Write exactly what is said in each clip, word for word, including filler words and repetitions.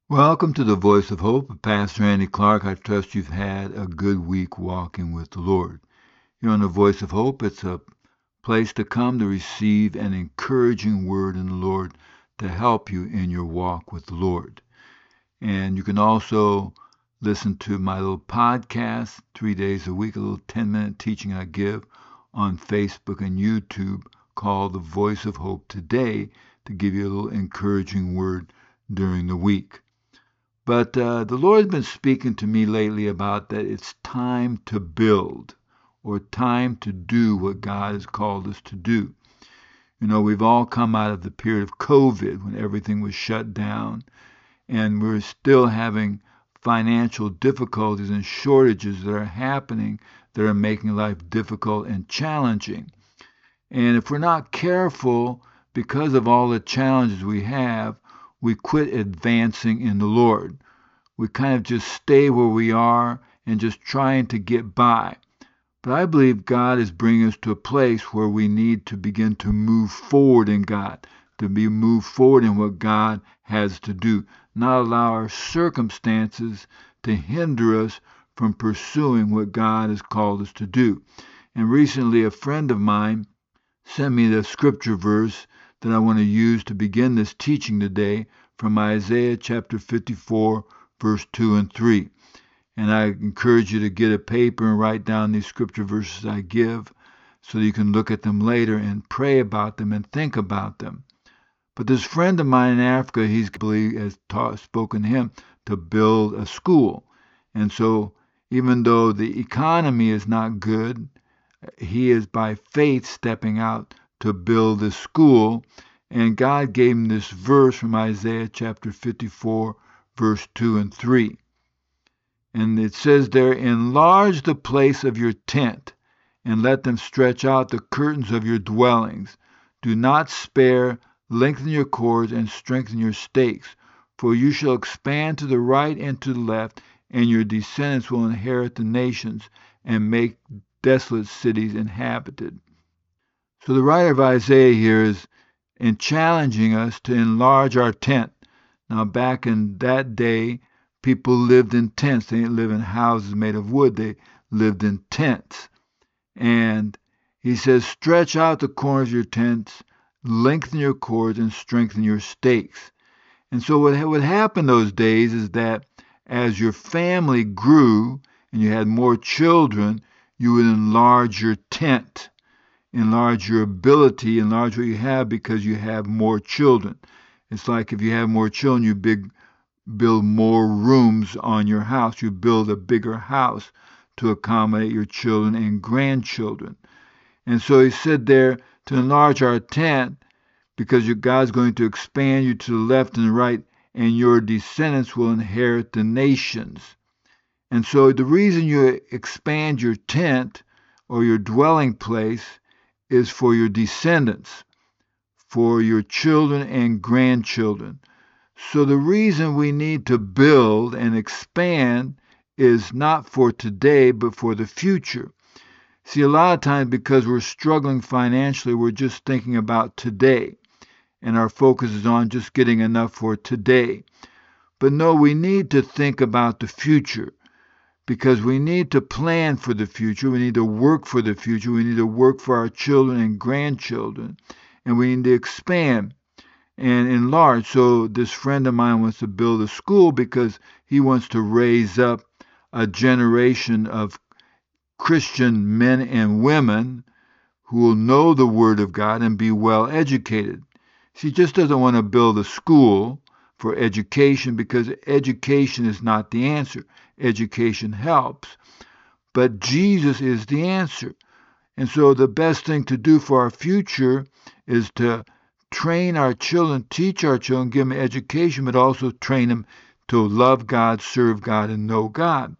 Welcome to the Voice of Hope. Pastor Andy Clark. I trust you've had a good week walking with the Lord. Here on the Voice of Hope, it's a place to come to receive an encouraging word in the Lord to help you in your walk with the Lord. And you can also listen to my little podcast three days a week, a little ten-minute teaching I give on Facebook and YouTube called The Voice of Hope Today to give you a little encouraging word during the week. But uh, the Lord's been speaking to me lately about that it's time to build or time to do what God has called us to do. You know, we've all come out of the period of COVID when everything was shut down, and we're still having financial difficulties and shortages that are happening that are making life difficult and challenging. And if we're not careful, because of all the challenges we have, we quit advancing in the Lord. We kind of just stay where we are and just trying to get by. But I believe God is bringing us to a place where we need to begin to move forward in God, to be move forward in what God has to do, not allow our circumstances to hinder us from pursuing what God has called us to do. And recently a friend of mine sent me the scripture verse that I want to use to begin this teaching today from Isaiah chapter fifty-four, verse two and three. And I encourage you to get a paper and write down these scripture verses I give so that you can look at them later and pray about them and think about them. But this friend of mine in Africa, he's has taught, spoken to him to build a school. And so even though the economy is not good, he is by faith stepping out to build this school. And God gave him this verse from Isaiah chapter fifty-four, verse two and three. And it says there, enlarge the place of your tent, and let them stretch out the curtains of your dwellings. Do not spare, lengthen your cords, and strengthen your stakes. For you shall expand to the right and to the left, and your descendants will inherit the nations, and make desolate cities inhabited. So the writer of Isaiah here is in challenging us to enlarge our tent. Now, back in that day, people lived in tents. They didn't live in houses made of wood. They lived in tents. And he says, stretch out the corners of your tents, lengthen your cords, and strengthen your stakes. And so what would happen those days is that as your family grew and you had more children, you would enlarge your tent, enlarge your ability, enlarge what you have because you have more children. It's like if you have more children, you big, build more rooms on your house. You build a bigger house to accommodate your children and grandchildren. And so he said there to enlarge our tent because your God's going to expand you to the left and the right, and your descendants will inherit the nations. And so the reason you expand your tent or your dwelling place is for your descendants, for your children and grandchildren. So the reason we need to build and expand is not for today, but for the future. See, a lot of times because we're struggling financially, we're just thinking about today, and our focus is on just getting enough for today. But no, we need to think about the future, because we need to plan for the future. We need to work for the future. We need to work for our children and grandchildren, and we need to expand and enlarge. So this friend of mine wants to build a school because he wants to raise up a generation of Christian men and women who will know the Word of God and be well educated. He just doesn't want to build a school for education because education is not the answer. Education helps, but Jesus is the answer. And so the best thing to do for our future is to train our children, teach our children, give them education, but also train them to love God, serve God, and know God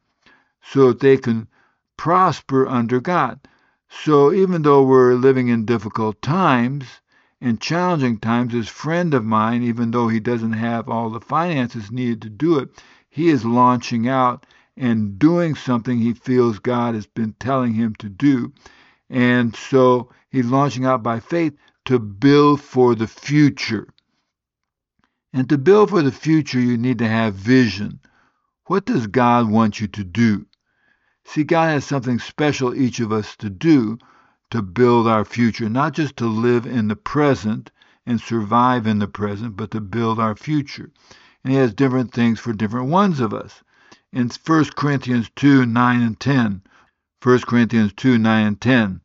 so that they can prosper under God. So even though we're living in difficult times and challenging times, this friend of mine, even though he doesn't have all the finances needed to do it, he is launching out and doing something he feels God has been telling him to do. And so he's launching out by faith to build for the future. And to build for the future, you need to have vision. What does God want you to do? See, God has something special each of us to do to build our future, not just to live in the present and survive in the present, but to build our future. And He has different things for different ones of us. In First Corinthians two, nine and ten, First Corinthians two, nine and ten,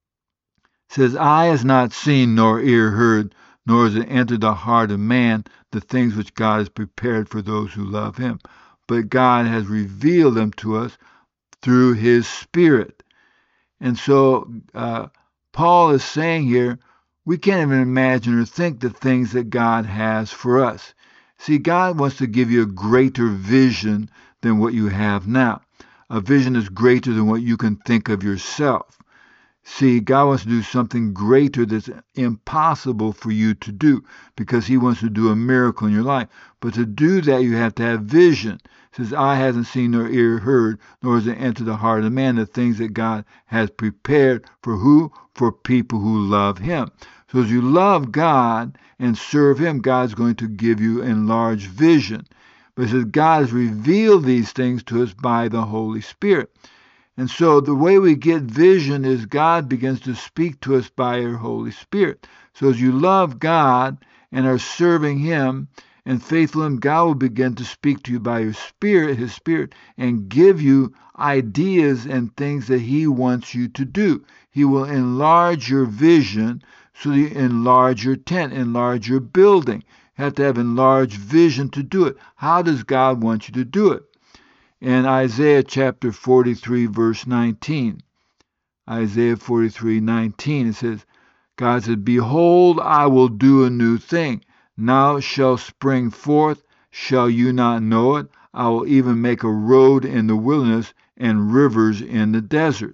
says, Eye has not seen nor ear heard, nor has it entered the heart of man the things which God has prepared for those who love Him. But God has revealed them to us through His Spirit. And so uh, Paul is saying here, we can't even imagine or think the things that God has for us. See, God wants to give you a greater vision than what you have now. A vision is greater than what you can think of yourself. See, God wants to do something greater that's impossible for you to do because He wants to do a miracle in your life. But to do that, you have to have vision. It says, eye hasn't seen nor ear heard, nor has it entered the heart of man the things that God has prepared for who? For people who love Him. So as you love God and serve Him, God's going to give you enlarged vision. But it says God has revealed these things to us by the Holy Spirit. And so the way we get vision is God begins to speak to us by Her Holy Spirit. So as you love God and are serving Him and faithful Him, God will begin to speak to you by His Spirit, His Spirit, and give you ideas and things that He wants you to do. He will enlarge your vision so that you enlarge your tent, enlarge your building. You have to have enlarged vision to do it. How does God want you to do it? In Isaiah chapter forty-three, verse nineteen, Isaiah forty-three, nineteen, it says, God said, Behold, I will do a new thing. Now it shall spring forth. Shall you not know it? I will even make a road in the wilderness and rivers in the desert.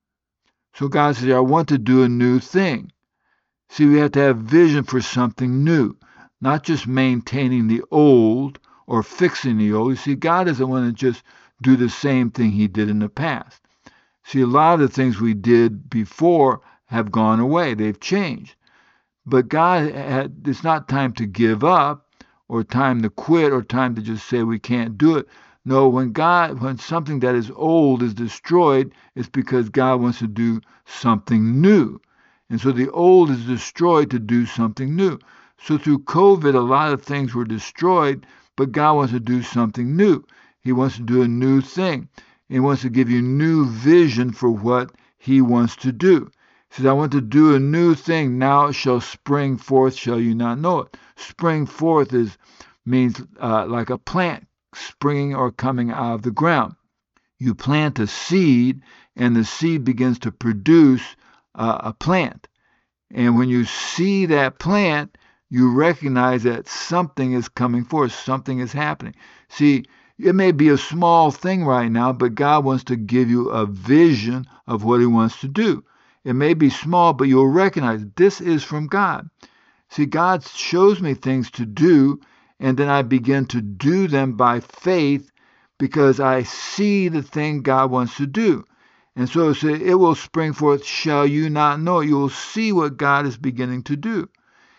So God says, I want to do a new thing. See, we have to have vision for something new, not just maintaining the old or fixing the old. You see, God doesn't want to just do the same thing He did in the past. See, a lot of the things we did before have gone away. They've changed. But God had, it's not time to give up or time to quit or time to just say we can't do it. No, when God, when something that is old is destroyed, it's because God wants to do something new. And so the old is destroyed to do something new. So through COVID, a lot of things were destroyed, but God wants to do something new. He wants to do a new thing. He wants to give you new vision for what He wants to do. He says, I want to do a new thing. Now it shall spring forth, shall you not know it? Spring forth is means uh, like a plant springing or coming out of the ground. You plant a seed, and the seed begins to produce uh, a plant. And when you see that plant, you recognize that something is coming forth, something is happening. See, it may be a small thing right now, but God wants to give you a vision of what He wants to do. It may be small, but you'll recognize this is from God. See, God shows me things to do, and then I begin to do them by faith because I see the thing God wants to do. And so it says, it will spring forth, shall you not know? You will see what God is beginning to do.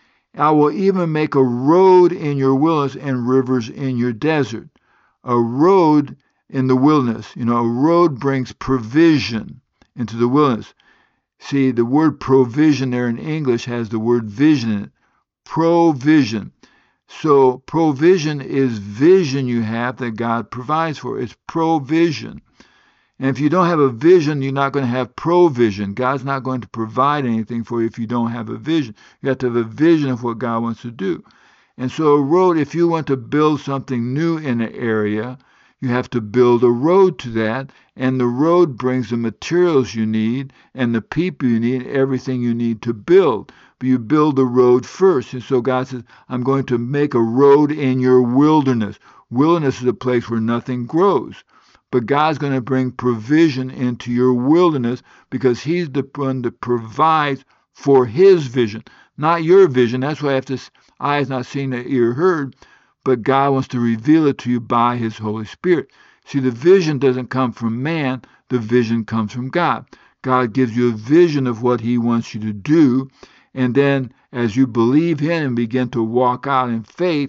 I will even make a road in your wilderness and rivers in your desert. A road in the wilderness. You know, a road brings provision into the wilderness. See, the word provision there in English has the word vision in it. Provision. So provision is vision you have that God provides for. It's provision. And if you don't have a vision, you're not going to have provision. God's not going to provide anything for you if you don't have a vision. You have to have a vision of what God wants to do. And so a road, if you want to build something new in an area, you have to build a road to that, and the road brings the materials you need and the people you need, everything you need to build. But you build the road first. And so God says, I'm going to make a road in your wilderness. Wilderness is a place where nothing grows. But God's going to bring provision into your wilderness because He's the one that provides for His vision, not your vision. That's why I have to, eye has not seen, the ear heard, but God wants to reveal it to you by His Holy Spirit. See, the vision doesn't come from man. The vision comes from God. God gives you a vision of what He wants you to do, and then as you believe Him and begin to walk out in faith,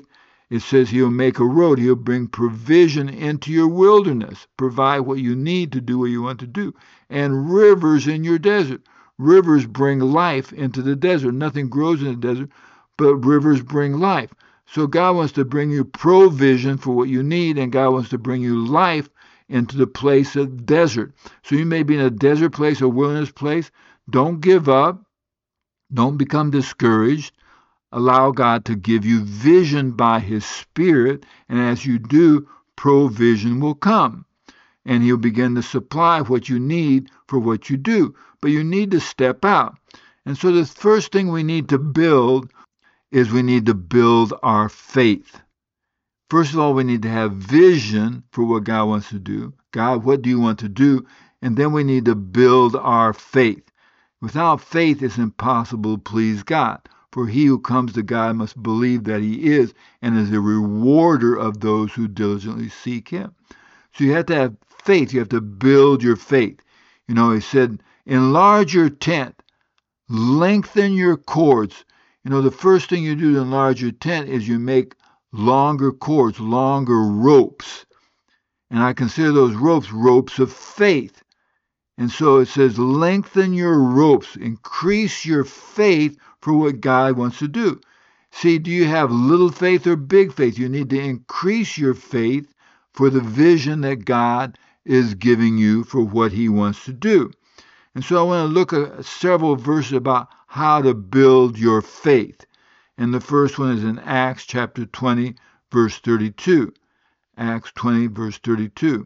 It says he'll make a road. He'll bring provision into your wilderness, provide what you need to do what you want to do, and rivers in your desert. Rivers bring life into the desert. Nothing grows in the desert, but rivers bring life. So God wants to bring you provision for what you need, and God wants to bring you life into the place of desert. So you may be in a desert place, a wilderness place. Don't give up. Don't become discouraged. Allow God to give you vision by His Spirit, and as you do, provision will come. And He'll begin to supply what you need for what you do. But you need to step out. And so the first thing we need to build is we need to build our faith. First of all, we need to have vision for what God wants to do. God, what do you want to do? And then we need to build our faith. Without faith, it's impossible to please God. For he who comes to God must believe that He is, and is a rewarder of those who diligently seek Him. So you have to have faith. You have to build your faith. You know, He said, enlarge your tent, lengthen your cords. You know, the first thing you do to enlarge your tent is you make longer cords, longer ropes. And I consider those ropes ropes of faith. And so it says, lengthen your ropes, increase your faith for what God wants to do. See, do you have little faith or big faith? You need to increase your faith for the vision that God is giving you for what He wants to do. And so I want to look at several verses about how to build your faith. And the first one is in Acts chapter twenty, verse thirty-two. Acts twenty, verse thirty-two.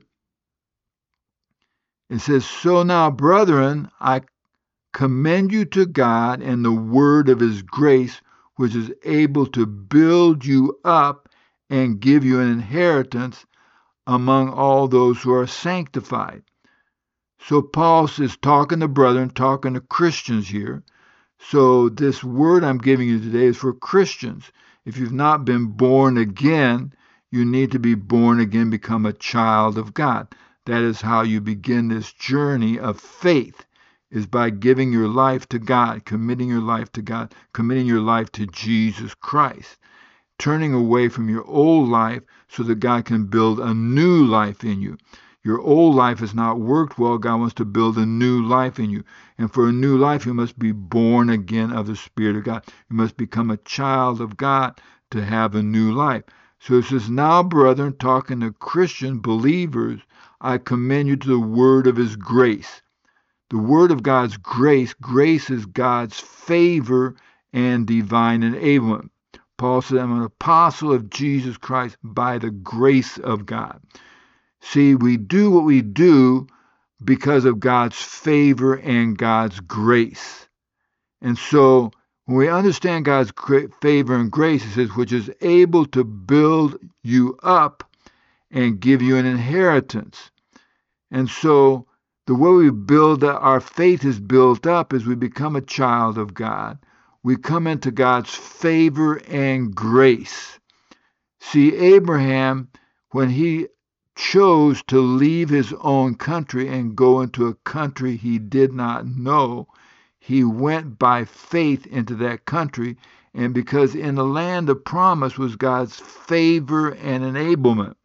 It says, so now, brethren, I commend you to God and the word of His grace, which is able to build you up and give you an inheritance among all those who are sanctified. So Paul is talking to brethren, talking to Christians here. So this word I'm giving you today is for Christians. If you've not been born again, you need to be born again, become a child of God. That is how you begin this journey of faith, is by giving your life to God, committing your life to God, committing your life to Jesus Christ, turning away from your old life so that God can build a new life in you. Your old life has not worked well. God wants to build a new life in you. And for a new life, you must be born again of the Spirit of God. You must become a child of God to have a new life. So it says, now, brethren, talking to Christian believers, I commend you to the word of His grace. The word of God's grace, grace is God's favor and divine enablement. Paul said, I'm an apostle of Jesus Christ by the grace of God. See, we do what we do because of God's favor and God's grace. And so when we understand God's favor and grace, it says, which is able to build you up and give you an inheritance. And so the way we build, our faith is built up as we become a child of God. We come into God's favor and grace. See, Abraham, when he chose to leave his own country and go into a country he did not know, he went by faith into that country, and because in the land of promise was God's favor and enablement.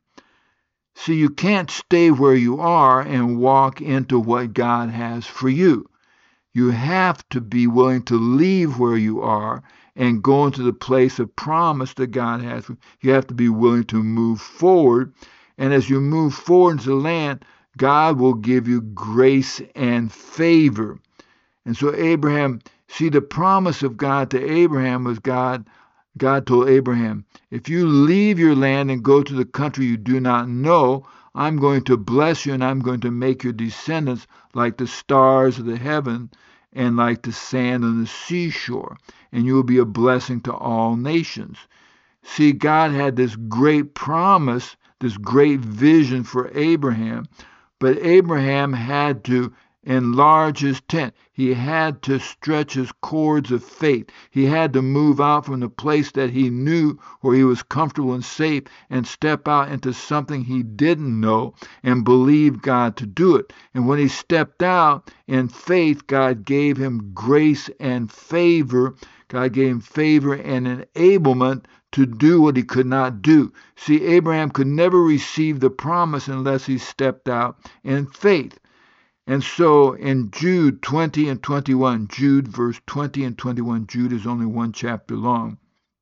See, you can't stay where you are and walk into what God has for you. You have to be willing to leave where you are and go into the place of promise that God has for you. You have to be willing to move forward. And as you move forward into the land, God will give you grace and favor. And so Abraham, see, the promise of God to Abraham was God, God told Abraham, if you leave your land and go to the country you do not know, I'm going to bless you and I'm going to make your descendants like the stars of the heaven and like the sand on the seashore, and you will be a blessing to all nations. See, God had this great promise, this great vision for Abraham, but Abraham had to enlarge his tent. He had to stretch his cords of faith. He had to move out from the place that he knew where he was comfortable and safe and step out into something he didn't know and believe God to do it. And when he stepped out in faith, God gave him grace and favor. God gave him favor and enablement to do what he could not do. See, Abraham could never receive the promise unless he stepped out in faith. And so in Jude twenty and twenty-one, Jude verse twenty and twenty-one, Jude is only one chapter long.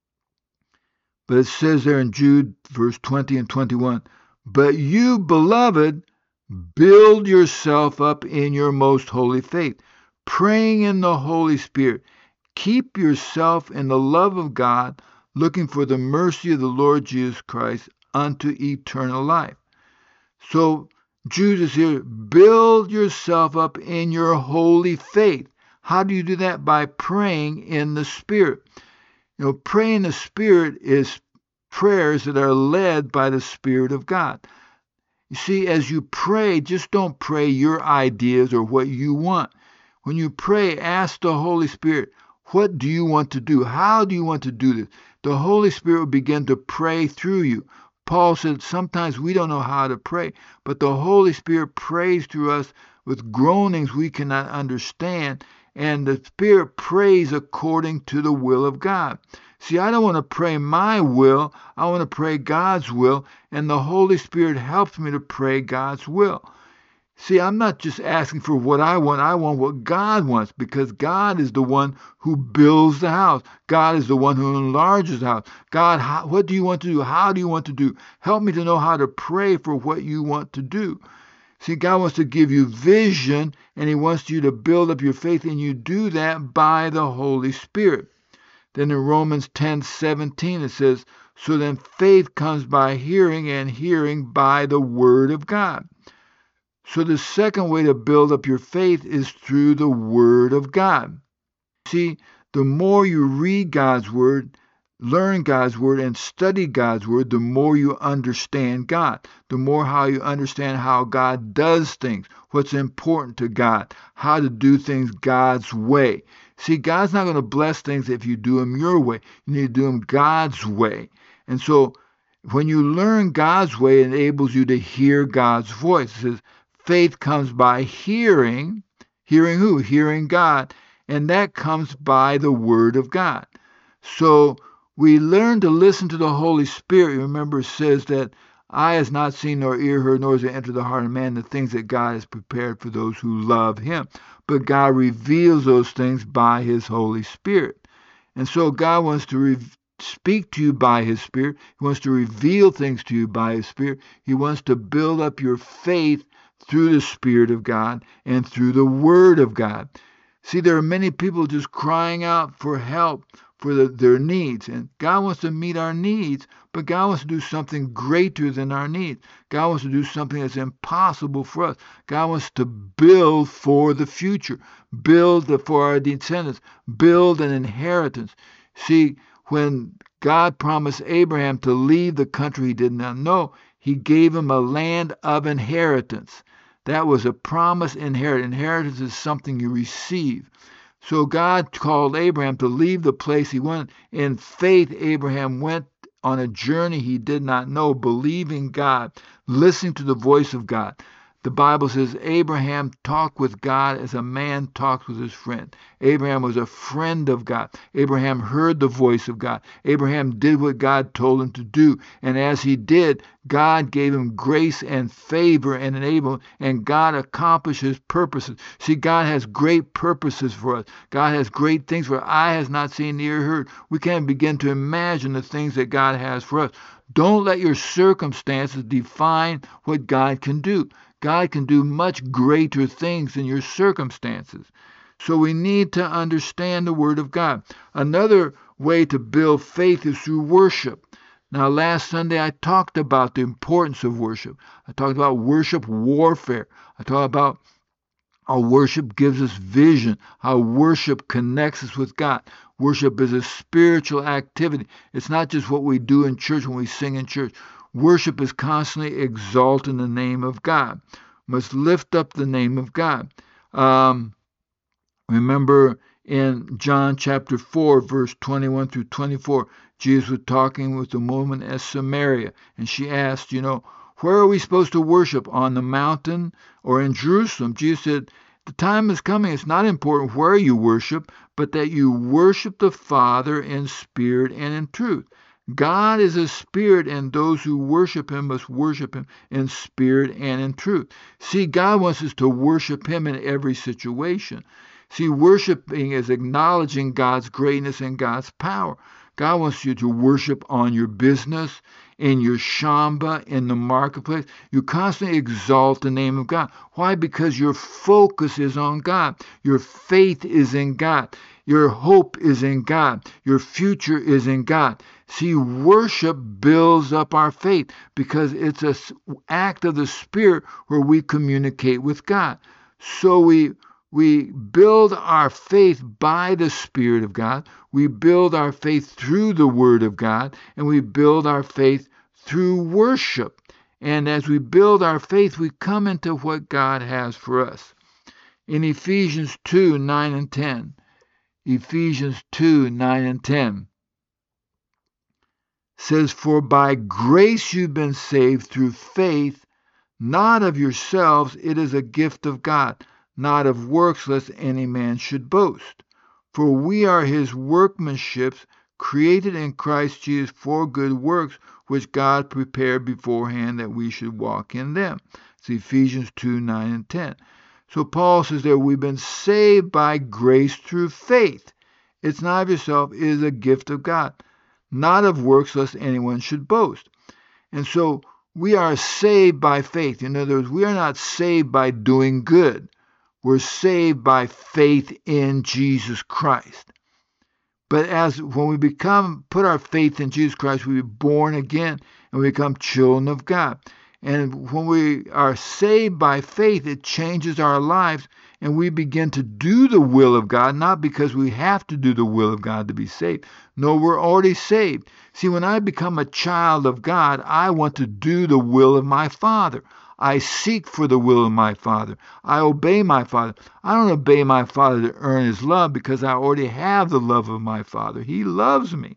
But it says there in Jude verse twenty and twenty-one, but you, beloved, build yourself up in your most holy faith, praying in the Holy Spirit. Keep yourself in the love of God, looking for the mercy of the Lord Jesus Christ unto eternal life. So Jude is here, build yourself up in your holy faith. How do you do that? By praying in the Spirit. You know, praying in the Spirit is prayers that are led by the Spirit of God. You see, as you pray, just don't pray your ideas or what you want. When you pray, ask the Holy Spirit, what do you want to do? How do you want to do this? The Holy Spirit will begin to pray through you. Paul said sometimes we don't know how to pray, but the Holy Spirit prays through us with groanings we cannot understand, and the Spirit prays according to the will of God. See, I don't want to pray my will. I want to pray God's will, and the Holy Spirit helps me to pray God's will. See, I'm not just asking for what I want. I want what God wants, because God is the one who builds the house. God is the one who enlarges the house. God, how, what do you want to do? How do you want to do? Help me to know how to pray for what you want to do. See, God wants to give you vision, and he wants you to build up your faith, and you do that by the Holy Spirit. Then in Romans ten seventeen it says, so then faith comes by hearing, and hearing by the word of God. So the second way to build up your faith is through the word of God. See, the more you read God's word, learn God's word, and study God's word, the more you understand God. The more how you understand how God does things, what's important to God, how to do things God's way. See, God's not going to bless things if you do them your way. You need to do them God's way. And so when you learn God's way, it enables you to hear God's voice. It says, faith comes by hearing. Hearing who? Hearing God. And that comes by the word of God. So we learn to listen to the Holy Spirit. Remember, it says that eye has not seen nor ear heard, nor has it entered the heart of man the things that God has prepared for those who love him. But God reveals those things by his Holy Spirit. And so God wants to re- speak to you by his Spirit. He wants to reveal things to you by his Spirit. He wants to build up your faith through the Spirit of God and through the Word of God. See, there are many people just crying out for help for the, their needs. And God wants to meet our needs, but God wants to do something greater than our needs. God wants to do something that's impossible for us. God wants to build for the future, build for our descendants, build an inheritance. See, when God promised Abraham to leave the country he did not know, he gave him a land of inheritance. That was a promise inheritance. Inheritance is something you receive. So God called Abraham to leave the place he went. In faith, Abraham went on a journey he did not know, believing God, listening to the voice of God. The Bible says Abraham talked with God as a man talks with his friend. Abraham was a friend of God. Abraham heard the voice of God. Abraham did what God told him to do. And as he did, God gave him grace and favor and enablement, and God accomplished his purposes. See, God has great purposes for us. God has great things for us. Eye has not seen, ear heard. We can't begin to imagine the things that God has for us. Don't let your circumstances define what God can do. God can do much greater things than your circumstances. So we need to understand the Word of God. Another way to build faith is through worship. Now, last Sunday I talked about the importance of worship. I talked about worship warfare. I talked about how worship gives us vision, how worship connects us with God. Worship is a spiritual activity. It's not just what we do in church when we sing in church. Worship is constantly exalting the name of God. We must lift up the name of God. Um, remember in John chapter four, verse twenty-one through twenty-four, Jesus was talking with a woman at Samaria, and she asked, you know, where are we supposed to worship, on the mountain or in Jerusalem? Jesus said, the time is coming. It's not important where you worship, but that you worship the Father in spirit and in truth. God is a spirit, and those who worship him must worship him in spirit and in truth. See, God wants us to worship him in every situation. See, worshiping is acknowledging God's greatness and God's power. God wants you to worship on your business, in your shamba, in the marketplace. You constantly exalt the name of God. Why? Because your focus is on God. Your faith is in God. Your hope is in God. Your future is in God. See, worship builds up our faith because it's an act of the Spirit where we communicate with God. So we we build our faith by the Spirit of God. We build our faith through the Word of God, and we build our faith through worship. And as we build our faith, we come into what God has for us. In Ephesians two, nine and ten, Ephesians two, nine and ten says, "For by grace you've been saved through faith, not of yourselves, it is a gift of God, not of works, lest any man should boast. For we are his workmanship, created in Christ Jesus for good works, which God prepared beforehand that we should walk in them." It's Ephesians two, nine and ten. So Paul says that we've been saved by grace through faith. It's not of yourself, it is a gift of God, not of works, lest anyone should boast. And so we are saved by faith. In other words, we are not saved by doing good. We're saved by faith in Jesus Christ. But as when we become, put our faith in Jesus Christ, we are born again and we become children of God. And when we are saved by faith, it changes our lives and we begin to do the will of God, not because we have to do the will of God to be saved. No, we're already saved. See, when I become a child of God, I want to do the will of my Father. I seek for the will of my Father. I obey my Father. I don't obey my Father to earn his love because I already have the love of my Father. He loves me.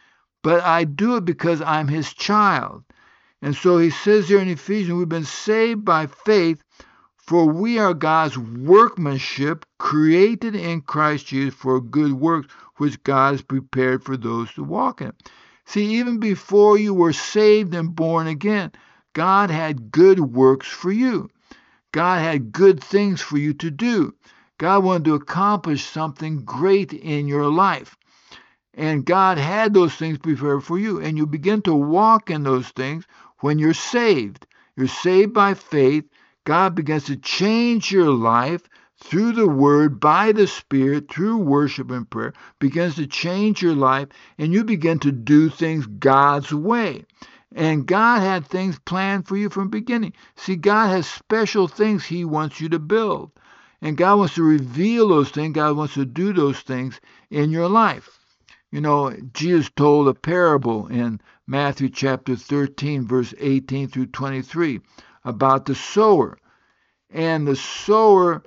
But I do it because I'm his child. And so he says here in Ephesians, we've been saved by faith, for we are God's workmanship, created in Christ Jesus for good works, which God has prepared for those who walk in it. See, even before you were saved and born again, God had good works for you. God had good things for you to do. God wanted to accomplish something great in your life. And God had those things prepared for you. And you begin to walk in those things when you're saved. You're saved by faith. God begins to change your life through the Word, by the Spirit, through worship and prayer, begins to change your life, and you begin to do things God's way. And God had things planned for you from the beginning. See, God has special things he wants you to build. And God wants to reveal those things. God wants to do those things in your life. You know, Jesus told a parable in Matthew chapter thirteen, verse eighteen through twenty-three, about the sower. And the sower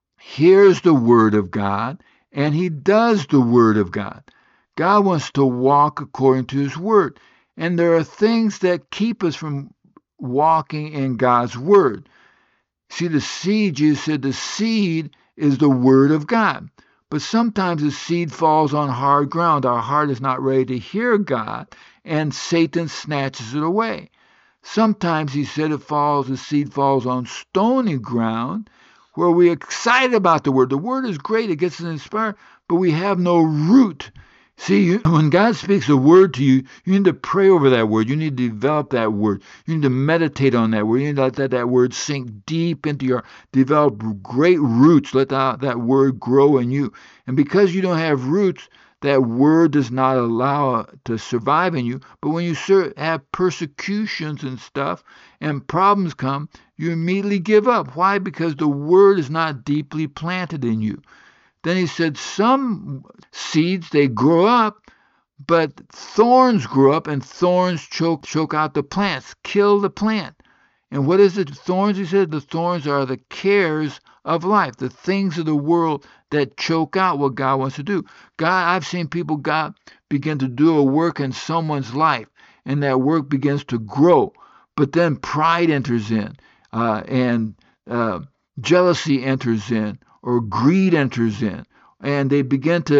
hears the word of God, and he does the word of God. God wants to walk according to his word. And there are things that keep us from walking in God's word. See, the seed, Jesus said, the seed is the word of God. But sometimes the seed falls on hard ground. Our heart is not ready to hear God, and Satan snatches it away. Sometimes, he said, it falls, the seed falls on stony ground, where we're excited about the word. The word is great, it gets us inspired, but we have no root. See, when God speaks a word to you, you need to pray over that word. You need to develop that word. You need to meditate on that word. You need to let that, that word sink deep into your, develop great roots. Let that, that word grow in you. And because you don't have roots, that word does not allow it to survive in you. But when you have persecutions and stuff and problems come, you immediately give up. Why? Because the word is not deeply planted in you. Then he said some seeds, they grow up, but thorns grow up, and thorns choke choke out the plants, kill the plant. And what is it? Thorns, he said, the thorns are the cares of life, the things of the world that choke out what God wants to do. God, I've seen people, God begin to do a work in someone's life, and that work begins to grow. But then pride enters in, uh, and uh, jealousy enters in, or greed enters in, and they begin to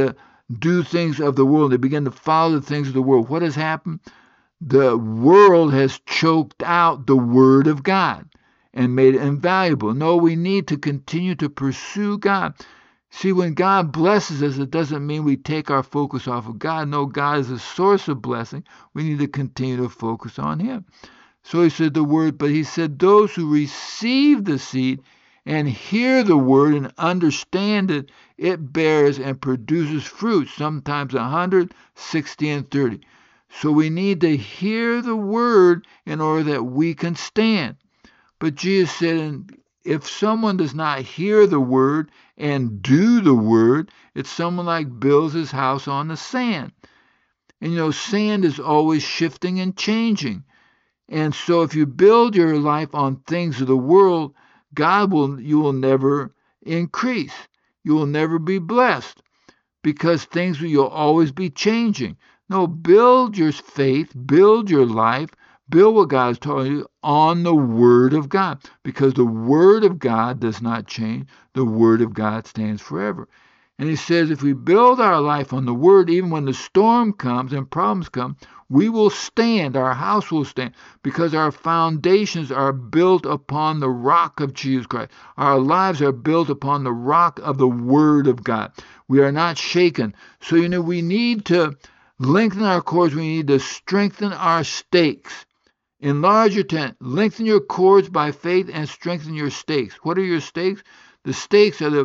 do things of the world. They begin to follow the things of the world. What has happened? The world has choked out the Word of God and made it invaluable. No, we need to continue to pursue God. See, when God blesses us, it doesn't mean we take our focus off of God. No, God is a source of blessing. We need to continue to focus on Him. So he said the word, but he said those who receive the seed and hear the word and understand it, it bears and produces fruit, sometimes a hundred, sixty, and thirty. So we need to hear the word in order that we can stand. But Jesus said, if someone does not hear the word and do the word, it's someone like builds his house on the sand. And you know, sand is always shifting and changing. And so if you build your life on things of the world, God will, you will never increase. You will never be blessed because things will you'll always be changing. No, build your faith, build your life, build what God has taught you on the Word of God, because the Word of God does not change. The Word of God stands forever. And he says if we build our life on the Word, even when the storm comes and problems come, we will stand, our house will stand, because our foundations are built upon the rock of Jesus Christ. Our lives are built upon the rock of the Word of God. We are not shaken. So, you know, we need to lengthen our cords. We need to strengthen our stakes. Enlarge your tent. Lengthen your cords by faith and strengthen your stakes. What are your stakes? The stakes are the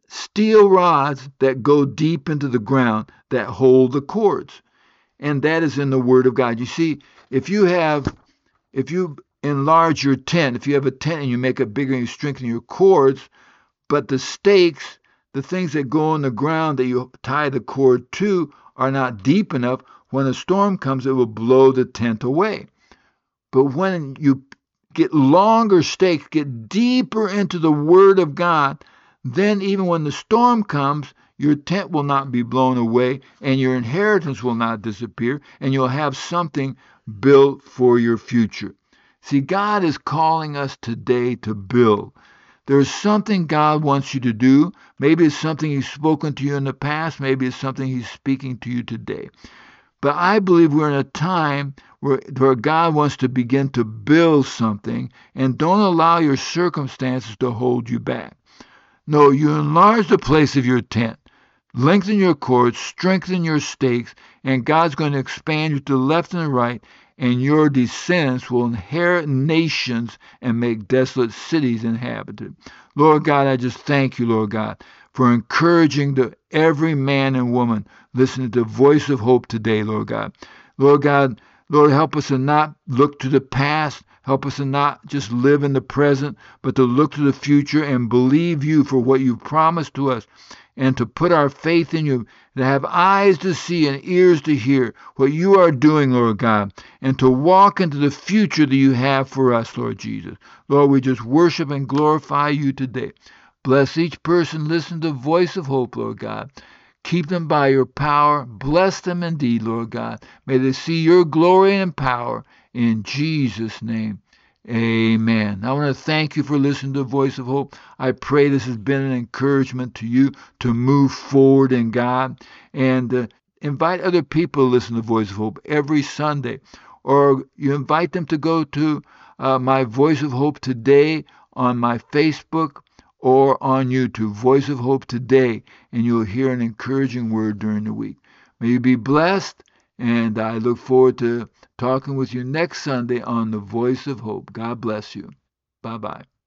steel rods that go deep into the ground that hold the cords. And that is in the Word of God. You see, if you have, if you enlarge your tent, if you have a tent and you make it bigger and you strengthen your cords, but the stakes, the things that go on the ground that you tie the cord to, are not deep enough, when a storm comes, it will blow the tent away. But when you get longer stakes, get deeper into the Word of God, then even when the storm comes, your tent will not be blown away, and your inheritance will not disappear, and you'll have something built for your future. See, God is calling us today to build. There's something God wants you to do. Maybe it's something He's spoken to you in the past. Maybe it's something He's speaking to you today. But I believe we're in a time where, where God wants to begin to build something, and don't allow your circumstances to hold you back. No, you enlarge the place of your tent. Lengthen your cords, strengthen your stakes, and God's going to expand you to the left and the right, and your descendants will inherit nations and make desolate cities inhabited. Lord God, I just thank you, Lord God, for encouraging the, every man and woman listening to the voice of hope today, Lord God. Lord God, Lord, help us to not look to the past. Help us to not just live in the present, but to look to the future and believe you for what you've promised to us, and to put our faith in you, to have eyes to see and ears to hear what you are doing, Lord God, and to walk into the future that you have for us, Lord Jesus. Lord, we just worship and glorify you today. Bless each person listening to the voice of hope, Lord God. Keep them by your power. Bless them indeed, Lord God. May they see your glory and power in Jesus' name. Amen. I want to thank you for listening to the Voice of Hope. I pray this has been an encouragement to you to move forward in God, and uh, invite other people to listen to the Voice of Hope every Sunday, or you invite them to go to uh, my Voice of Hope Today on my Facebook or on YouTube, Voice of Hope Today, and you'll hear an encouraging word during the week. May you be blessed, and I look forward to talking with you next Sunday on the Voice of Hope. God bless you. Bye-bye.